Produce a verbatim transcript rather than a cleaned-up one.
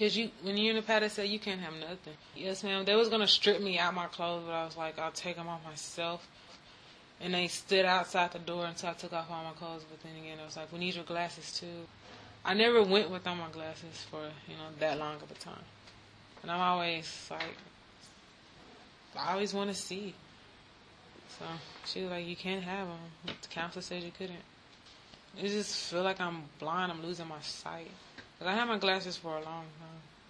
Because you, when you're in the pad, they say you can't have nothing. Yes, ma'am. They was going to strip me out my clothes, but I was like, I'll take them off myself. And they stood outside the door until I took off all my clothes. But then again, I was like, we need your glasses, too. I never went without my glasses for, you know, that long of a time. And I'm always like, I always want to see. So she was like, you can't have them. The counselor said you couldn't. It just feel like I'm blind. I'm losing my sight. But I had my glasses for a long time.